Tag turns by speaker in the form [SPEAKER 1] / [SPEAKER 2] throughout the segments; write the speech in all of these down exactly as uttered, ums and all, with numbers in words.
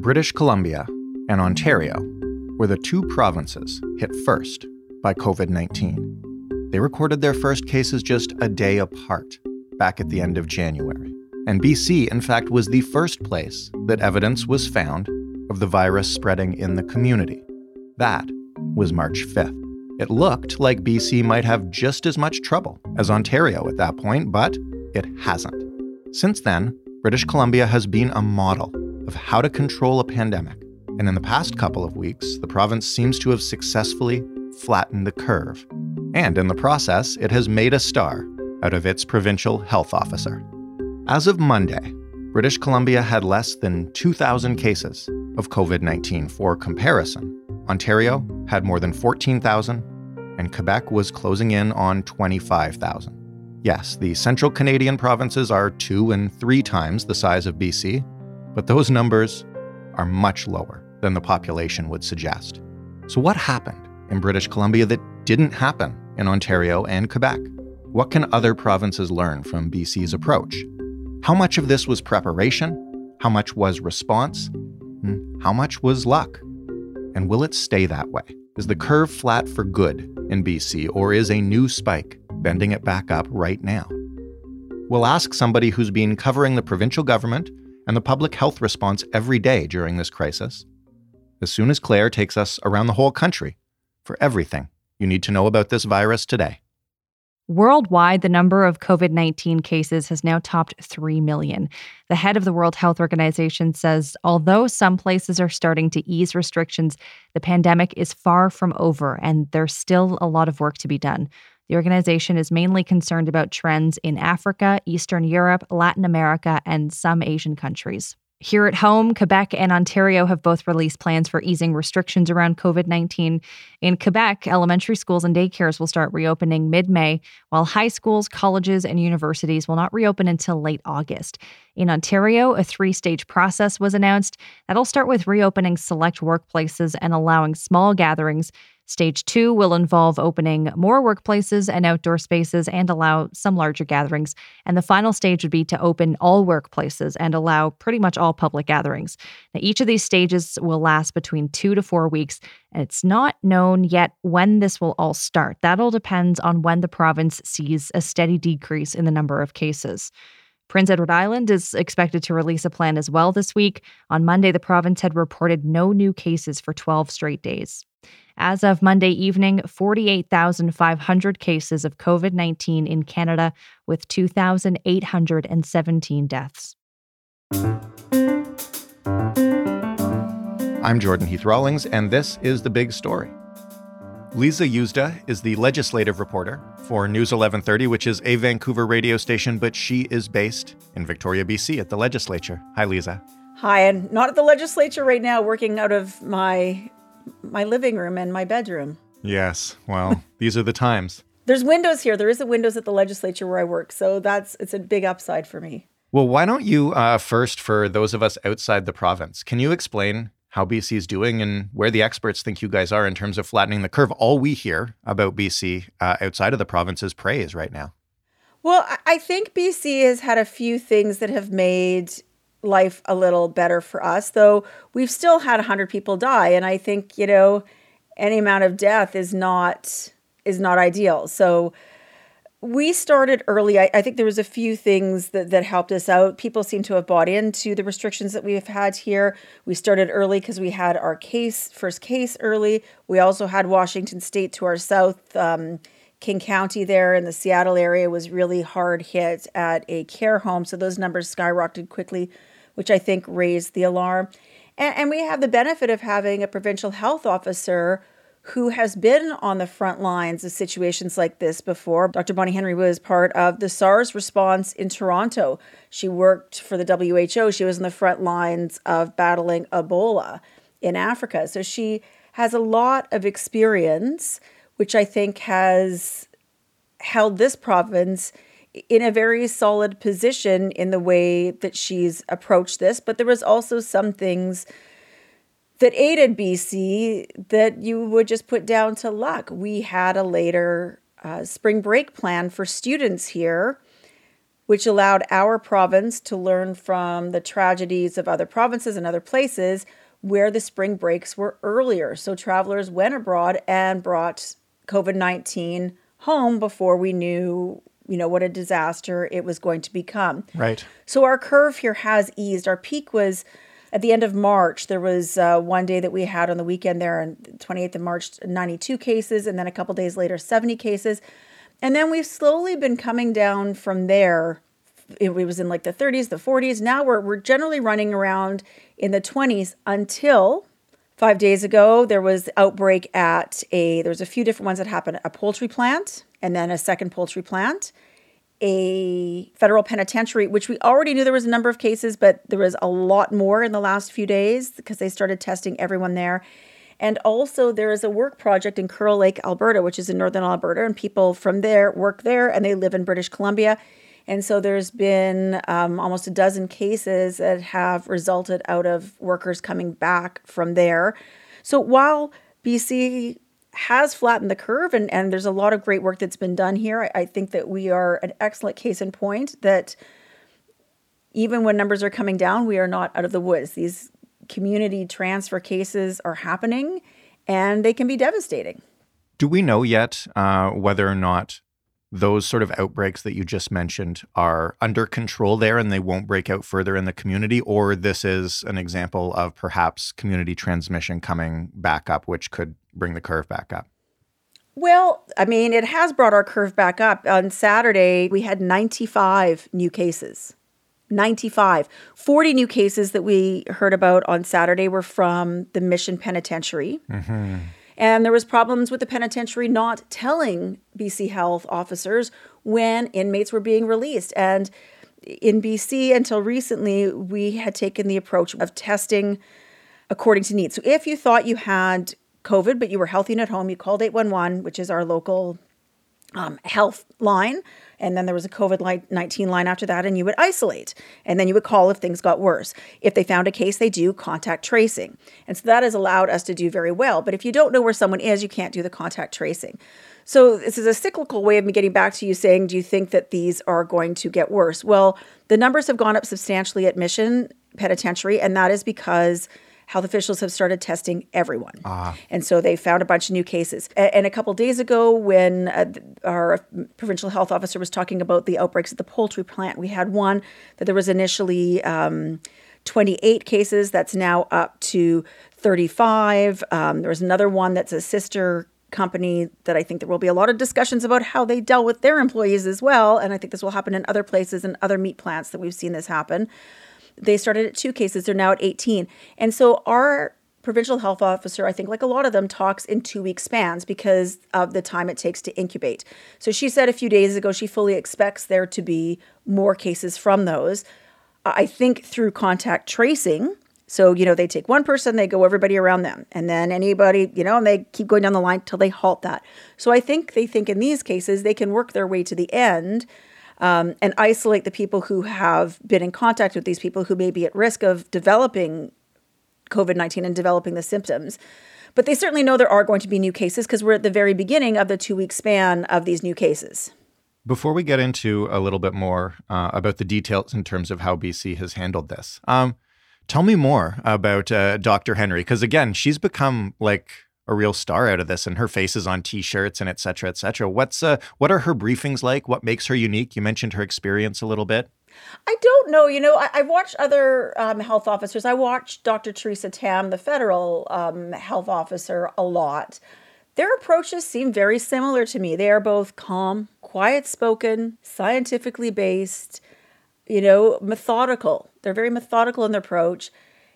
[SPEAKER 1] British Columbia and Ontario were the two provinces hit first by covid nineteen. They recorded their first cases just a day apart, back at the end of January. And B C, in fact, was the first place that evidence was found of the virus spreading in the community. That was March fifth. It looked like B C might have just as much trouble as Ontario at that point, but it hasn't. Since then, British Columbia has been a model of how to control a pandemic. And in the past couple of weeks, the province seems to have successfully flattened the curve. And in the process, it has made a star out of its provincial health officer. As of Monday, British Columbia had less than two thousand cases of covid nineteen. For comparison, Ontario had more than fourteen thousand, and Quebec was closing in on twenty-five thousand. Yes, the central Canadian provinces are two and three times the size of B C, but those numbers are much lower than the population would suggest. So what happened in British Columbia that didn't happen in Ontario and Quebec? What can other provinces learn from B C's approach? How much of this was preparation? How much was response? And how much was luck? And will it stay that way? Is the curve flat for good in B C, or is a new spike bending it back up right now? We'll ask somebody who's been covering the provincial government and the public health response every day during this crisis, as soon as Claire takes us around the whole country for everything you need to know about this virus today.
[SPEAKER 2] Worldwide, the number of covid nineteen cases has now topped three million. The head of the World Health Organization says although some places are starting to ease restrictions, the pandemic is far from over and there's still a lot of work to be done. The organization is mainly concerned about trends in Africa, Eastern Europe, Latin America, and some Asian countries. Here at home, Quebec and Ontario have both released plans for easing restrictions around covid nineteen. In Quebec, elementary schools and daycares will start reopening mid-May, while high schools, colleges, and universities will not reopen until late August. In Ontario, a three-stage process was announced. That'll start with reopening select workplaces and allowing small gatherings. Stage two will involve opening more workplaces and outdoor spaces and allow some larger gatherings. And the final stage would be to open all workplaces and allow pretty much all public gatherings. Now, each of these stages will last between two to four weeks, and it's not known yet when this will all start. That all depends on when the province sees a steady decrease in the number of cases. Prince Edward Island is expected to release a plan as well this week. On Monday, the province had reported no new cases for twelve straight days. As of Monday evening, forty-eight thousand five hundred cases of covid nineteen in Canada, with two thousand eight hundred seventeen deaths.
[SPEAKER 1] I'm Jordan Heath-Rawlings, and this is The Big Story. Lisa Yuzda is the legislative reporter for News eleven thirty, which is a Vancouver radio station, but she is based in Victoria, B C at the legislature. Hi, Lisa.
[SPEAKER 3] Hi, and not at the legislature right now, working out of my my living room and my bedroom.
[SPEAKER 1] Yes, well, these are the times.
[SPEAKER 3] There's windows here. There is a windows at the legislature where I work, so that's it's a big upside for me.
[SPEAKER 1] Well, why don't you uh, first, for those of us outside the province, can you explain how B C is doing and where the experts think you guys are in terms of flattening the curve? All we hear about B C uh, outside of the province is praise right now.
[SPEAKER 3] Well, I think B C has had a few things that have made life a little better for us, though we've still had one hundred people die. And I think, you know, any amount of death is not is not ideal. So we started early. I, I think there was a few things that, that helped us out. People seem to have bought into the restrictions that we've had here. We started early because we had our case, first case early. We also had Washington State to our south. Um, King County there in the Seattle area was really hard hit at a care home. So those numbers skyrocketed quickly, which I think raised the alarm. And, and we have the benefit of having a provincial health officer who has been on the front lines of situations like this before. Doctor Bonnie Henry was part of the SARS response in Toronto. She worked for the W H O. She was on the front lines of battling Ebola in Africa. So she has a lot of experience, which I think has held this province in a very solid position in the way that she's approached this. But there was also some things that aided B C that you would just put down to luck. We had a later uh, spring break plan for students here which allowed our province to learn from the tragedies of other provinces and other places where the spring breaks were earlier. So travelers went abroad and brought COVID nineteen home before we knew, you know, what a disaster it was going to become.
[SPEAKER 1] Right.
[SPEAKER 3] So our curve here has eased. Our peak was at the end of March. There was uh, one day that we had on the weekend there on the twenty-eighth of March, ninety-two cases, and then a couple days later, seventy cases. And then we've slowly been coming down from there. It was in like the thirties, the forties. Now we're we're generally running around in the twenties until five days ago, there was outbreak at a, there was a few different ones that happened, a poultry plant and then a second poultry plant, a federal penitentiary, which we already knew there was a number of cases, but there was a lot more in the last few days because they started testing everyone there. And also there is a work project in Curl Lake, Alberta, which is in northern Alberta, and people from there work there and they live in British Columbia. And so there's been um, almost a dozen cases that have resulted out of workers coming back from there. So while B C has flattened the curve and, and there's a lot of great work that's been done here, I, I think that we are an excellent case in point that even when numbers are coming down, we are not out of the woods. These community transfer cases are happening and they can be devastating.
[SPEAKER 1] Do we know yet uh, whether or not those sort of outbreaks that you just mentioned are under control there and they won't break out further in the community, or this is an example of perhaps community transmission coming back up, which could bring the curve back up?
[SPEAKER 3] Well, I mean, it has brought our curve back up. On Saturday, we had ninety-five new cases. ninety-five. forty new cases that we heard about on Saturday were from the Mission Penitentiary. Mm-hmm. And there was problems with the penitentiary not telling B C health officers when inmates were being released. And in B C, until recently, we had taken the approach of testing according to need. So if you thought you had COVID, but you were healthy and at home, you called eight one one, which is our local um, health line. And then there was a COVID nineteen line after that, and you would isolate. And then you would call if things got worse. If they found a case, they do contact tracing. And so that has allowed us to do very well. But if you don't know where someone is, you can't do the contact tracing. So this is a cyclical way of me getting back to you saying, do you think that these are going to get worse? Well, the numbers have gone up substantially at Mission Penitentiary, and that is because health officials have started testing everyone. Ah. And so they found a bunch of new cases. And a couple of days ago, when uh, our provincial health officer was talking about the outbreaks at the poultry plant, we had one that there was initially um, twenty-eight cases. That's now up to thirty-five. Um, there was another one that's a sister company that I think there will be a lot of discussions about how they dealt with their employees as well. And I think this will happen in other places and other meat plants that we've seen this happen. They started at two cases. They're now at eighteen. And so our provincial health officer, I think like a lot of them, talks in two-week spans because of the time it takes to incubate. So she said a few days ago she fully expects there to be more cases from those. I think through contact tracing. So, you know, they take one person, they go everybody around them. And then anybody, you know, and they keep going down the line till they halt that. So I think they think in these cases they can work their way to the end Um, and isolate the people who have been in contact with these people who may be at risk of developing COVID nineteen and developing the symptoms. But they certainly know there are going to be new cases because we're at the very beginning of the two-week span of these new cases.
[SPEAKER 1] Before we get into a little bit more uh, about the details in terms of how B C has handled this, um, tell me more about uh, Doctor Henry, because again, she's become like a real star out of this, and her face is on T-shirts and et cetera, et cetera. What's uh, what are her briefings like? What makes her unique? You mentioned her experience a little bit.
[SPEAKER 3] I don't know. You know, I, I've watched other um, health officers. I watched Doctor Theresa Tam, the federal um, health officer, a lot. Their approaches seem very similar to me. They are both calm, quiet-spoken, scientifically based, you know, methodical. They're very methodical in their approach,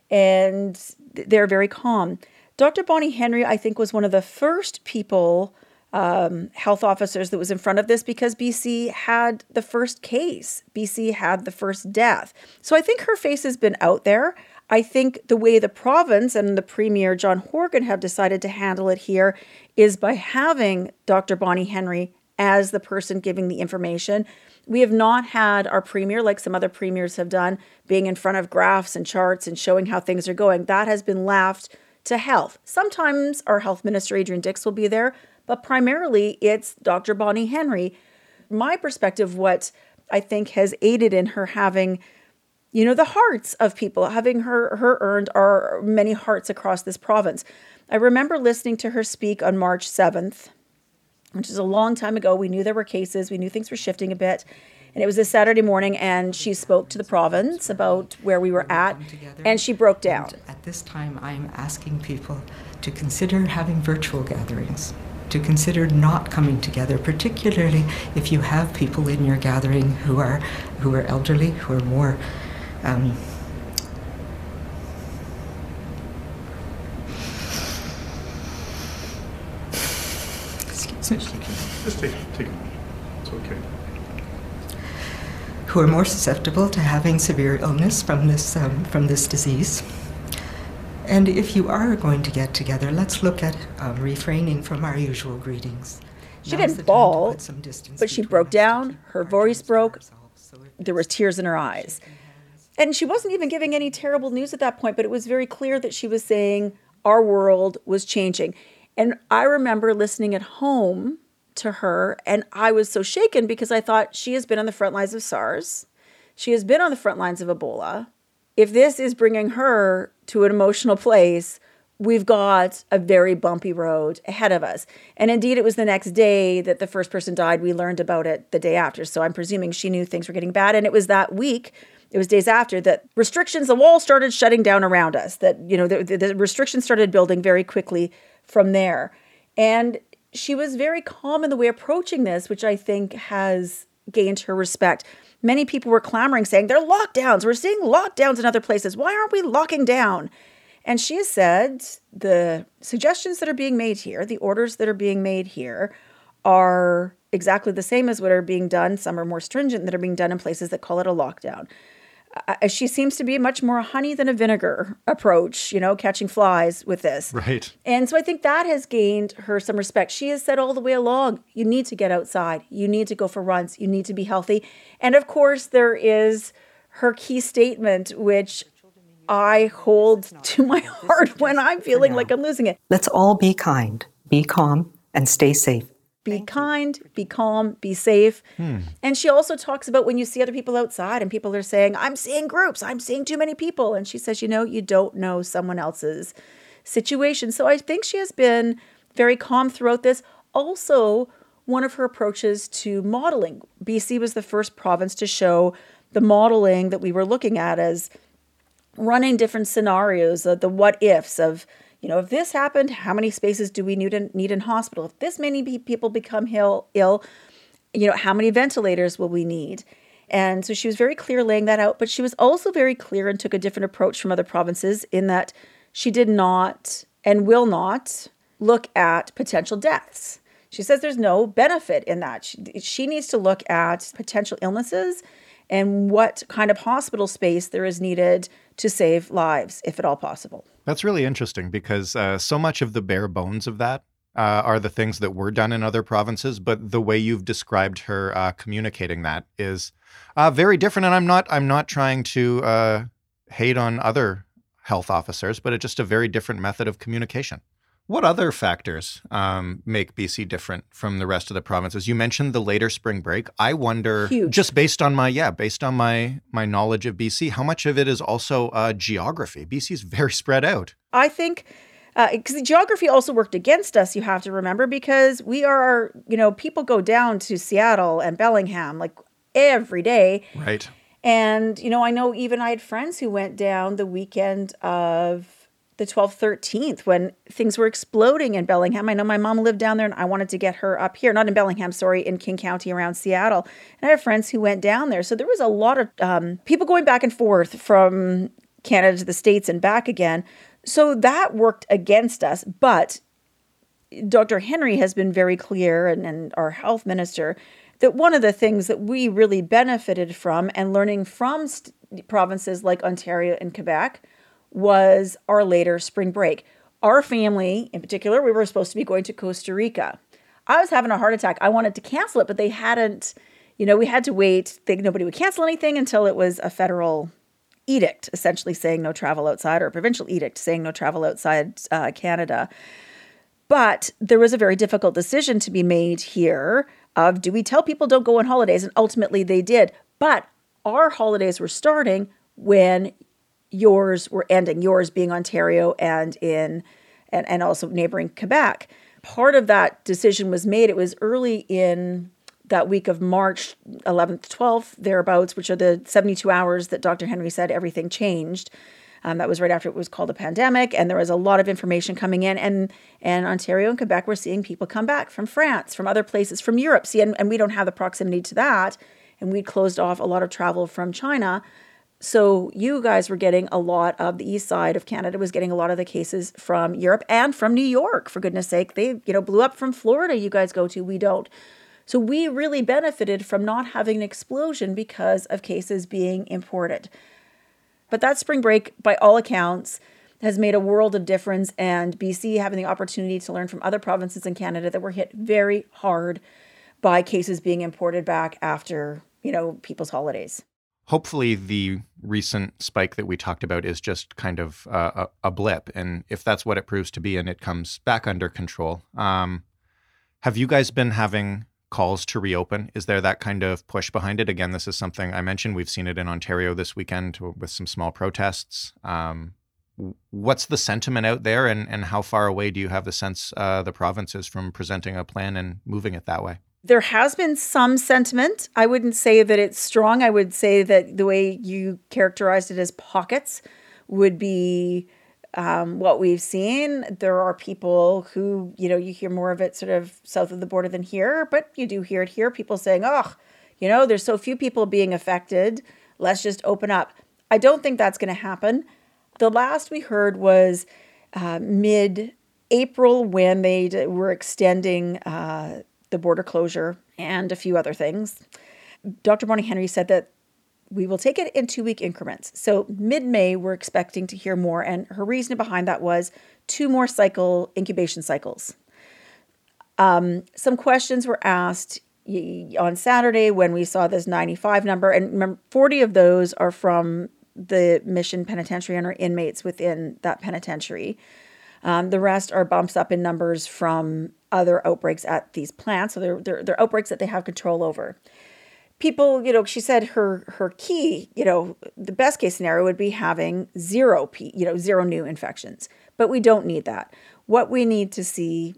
[SPEAKER 3] and they're very calm. Doctor Bonnie Henry, I think, was one of the first people, um, health officers that was in front of this because B C had the first case. B C had the first death. So I think her face has been out there. I think the way the province and the Premier, John Horgan, have decided to handle it here is by having Doctor Bonnie Henry as the person giving the information. We have not had our Premier, like some other premiers have done, being in front of graphs and charts and showing how things are going. That has been left to health. Sometimes our health minister, Adrian Dix, will be there, but primarily it's Doctor Bonnie Henry. My perspective, what I think, has aided in her having, you know, the hearts of people, having her, her earned our many hearts across this province. I remember listening to her speak on March seventh, which is a long time ago. We knew there were cases. We knew things were shifting a bit. And it was a Saturday morning, and she spoke to the province about where we were at, and she broke down.
[SPEAKER 4] And at this time, I'm asking people to consider having virtual gatherings, to consider not coming together, particularly if you have people in your gathering who are who are elderly, who are more um, excuse me.
[SPEAKER 5] Just take, take a moment. It's okay.
[SPEAKER 4] Who are more susceptible to having severe illness from this um, from this disease. And if you are going to get together, let's look at um, refraining from our usual greetings.
[SPEAKER 3] She Now's didn't bawl, but she broke down, her voice broke, so there was tears in her eyes. And she wasn't even giving any terrible news at that point, but it was very clear that she was saying our world was changing. And I remember listening at home to her, and I was so shaken because I thought she has been on the front lines of SARS. She has been on the front lines of Ebola. If this is bringing her to an emotional place, we've got a very bumpy road ahead of us. And indeed, it was the next day that the first person died. We learned about it the day after. So I'm presuming she knew things were getting bad. And it was that week, it was days after, that restrictions, the wall started shutting down around us, that, you know, the, the restrictions started building very quickly from there. And she was very calm in the way approaching this, which I think has gained her respect. Many people were clamoring, saying, they're lockdowns. We're seeing lockdowns in other places. Why aren't we locking down? And she has said the suggestions that are being made here, the orders that are being made here, are exactly the same as what are being done. Some are more stringent that are being done in places that call it a lockdown. Uh, she seems to be much more a honey than a vinegar approach, you know, catching flies with this.
[SPEAKER 1] Right.
[SPEAKER 3] And so I think that has gained her some respect. She has said all the way along, you need to get outside. You need to go for runs. You need to be healthy. And of course, there is her key statement, which I hold to my heart when I'm feeling like I'm losing it.
[SPEAKER 4] Let's all be kind, be calm, and stay safe.
[SPEAKER 3] Be kind, be calm, be safe. Hmm. And she also talks about when you see other people outside and people are saying, I'm seeing groups, I'm seeing too many people. And she says, you know, you don't know someone else's situation. So I think she has been very calm throughout this. Also, one of her approaches to modeling. B C was the first province to show the modeling that we were looking at as running different scenarios, uh, the what ifs of, you know, if this happened, how many spaces do we need in, need in hospital? If this many people become ill, ill, you know, how many ventilators will we need? And so she was very clear laying that out, but she was also very clear and took a different approach from other provinces in that she did not and will not look at potential deaths. She says there's no benefit in that. She, she needs to look at potential illnesses and what kind of hospital space there is needed to save lives, if at all possible.
[SPEAKER 1] That's really interesting because uh, so much of the bare bones of that uh, are the things that were done in other provinces, but the way you've described her uh, communicating that is uh, very different. And I'm not I'm not trying to uh, hate on other health officers, but it's just a very different method of communication. What other factors um, make B C different from the rest of the provinces? You mentioned the later spring break. I wonder,
[SPEAKER 3] Huge.
[SPEAKER 1] just based on my yeah, based on my my knowledge of B C, how much of it is also uh, geography? B C is very spread out.
[SPEAKER 3] I think because uh, the geography also worked against us. You have to remember because we are, you know, people go down to Seattle and Bellingham like every day,
[SPEAKER 1] right?
[SPEAKER 3] And you know, I know even I had friends who went down the weekend of the twelfth, thirteenth, when things were exploding in Bellingham. I know my mom lived down there and I wanted to get her up here, not in Bellingham, sorry, in King County around Seattle. And I have friends who went down there. So there was a lot of um, people going back and forth from Canada to the States and back again. So that worked against us. But Doctor Henry has been very clear, and, and our health minister, that one of the things that we really benefited from and learning from st- provinces like Ontario and Quebec was our later spring break. Our family, in particular, we were supposed to be going to Costa Rica. I was having a heart attack. I wanted to cancel it, but they hadn't, you know, we had to wait. They, nobody would cancel anything until it was a federal edict, essentially saying no travel outside, or a provincial edict saying no travel outside uh, Canada. But there was a very difficult decision to be made here of, do we tell people don't go on holidays? And ultimately they did. But our holidays were starting when yours were ending, yours being Ontario and in and, and also neighboring Quebec. Part of that decision was made. It was early in that week of March eleventh, twelfth, thereabouts, which are the seventy-two hours that Doctor Henry said everything changed. Um, that was right after it was called a pandemic, and there was a lot of information coming in. And and Ontario and Quebec were seeing people come back from France, from other places, from Europe. See, and, and we don't have the proximity to that. And we closed off a lot of travel from China. So you guys were getting a lot of the east side of Canada was getting a lot of the cases from Europe and from New York, for goodness sake. They, you know, blew up from Florida. You guys go to, we don't. So we really benefited from not having an explosion because of cases being imported. But that spring break, by all accounts, has made a world of difference. And B C having the opportunity to learn from other provinces in Canada that were hit very hard by cases being imported back after, you know, people's holidays.
[SPEAKER 1] Hopefully the recent spike that we talked about is just kind of uh, a, a blip. And if that's what it proves to be and it comes back under control, um, have you guys been having calls to reopen? Is there that kind of push behind it? Again, this is something I mentioned. We've seen it in Ontario this weekend with some small protests. Um, what's the sentiment out there, and, and how far away do you have the sense uh, the province is from presenting a plan and moving it that way?
[SPEAKER 3] There has been some sentiment. I wouldn't say that it's strong. I would say that the way you characterized it as pockets would be um, what we've seen. There are people who, you know, you hear more of it sort of south of the border than here, but you do hear it here. People saying, oh, you know, there's so few people being affected. Let's just open up. I don't think that's going to happen. The last we heard was uh, mid-April when they d- were extending uh, the border closure and a few other things. Doctor Bonnie Henry said that we will take it in two-week increments. So mid-May, we're expecting to hear more. And her reason behind that was two more cycle incubation cycles. Um, some questions were asked on Saturday when we saw this ninety-five number. And remember, forty of those are from the Mission Penitentiary and are inmates within that penitentiary. Um, the rest are bumps up in numbers from other outbreaks at these plants. So they're, they're, they're outbreaks that they have control over. People, you know, she said her her key, you know, the best case scenario would be having zero, P, you know, zero new infections. But we don't need that. What we need to see,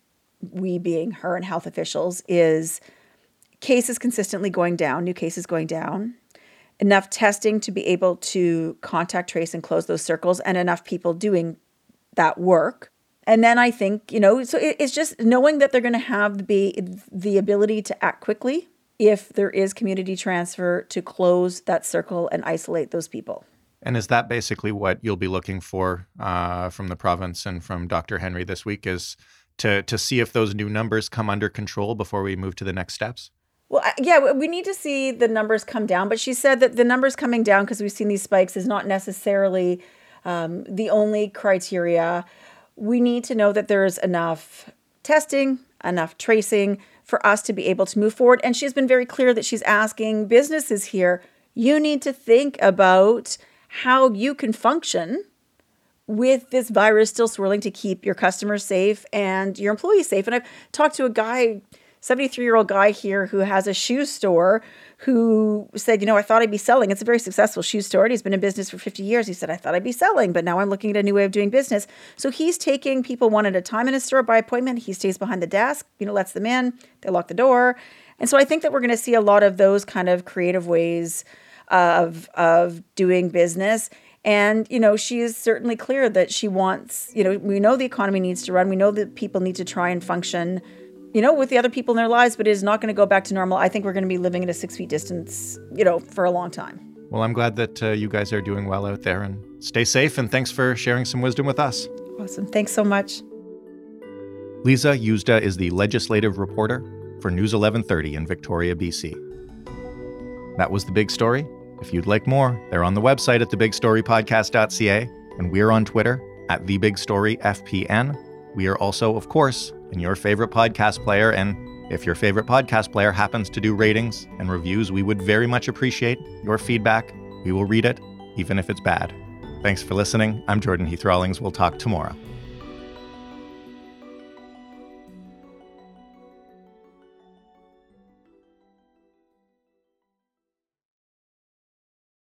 [SPEAKER 3] we being her and health officials, is cases consistently going down, new cases going down, enough testing to be able to contact trace and close those circles, and enough people doing that work. And then I think, you know, so it, it's just knowing that they're going to have the, the ability to act quickly if there is community transfer, to close that circle and isolate those people.
[SPEAKER 1] And is that basically what you'll be looking for uh, from the province and from Doctor Henry this week, is to to see if those new numbers come under control before we move to the next steps?
[SPEAKER 3] Well, yeah, we need to see the numbers come down. But she said that the numbers coming down, because we've seen these spikes, is not necessarily um, the only criteria. We need to know that there is enough testing, enough tracing for us to be able to move forward. And she's been very clear that she's asking businesses here, you need to think about how you can function with this virus still swirling to keep your customers safe and your employees safe. And I've talked to a guy, seventy-three-year-old guy here who has a shoe store, who said, you know, I thought I'd be selling. It's a very successful shoe store. And he's been in business for fifty years. He said, I thought I'd be selling, but now I'm looking at a new way of doing business. So he's taking people one at a time in his store by appointment. He stays behind the desk, you know, lets them in. They lock the door. And so I think that we're going to see a lot of those kind of creative ways of, of doing business. And, you know, she is certainly clear that she wants, you know, we know the economy needs to run. We know that people need to try and function, you know, with the other people in their lives, but it is not going to go back to normal. I think we're going to be living at a six feet distance, you know, for a long time.
[SPEAKER 1] Well, I'm glad that uh, you guys are doing well out there, and stay safe. And thanks for sharing some wisdom with us.
[SPEAKER 3] Awesome. Thanks so much.
[SPEAKER 1] Lisa Yuzda is the legislative reporter for News eleven thirty in Victoria, B C. That was The Big Story. If you'd like more, they're on the website at the big story podcast dot c a, and we're on Twitter at the big story f p n. We are also, of course, in your favorite podcast player, and if your favorite podcast player happens to do ratings and reviews, we would very much appreciate your feedback. We will read it, even if it's bad. Thanks for listening. I'm Jordan Heath Rawlings. We'll talk tomorrow.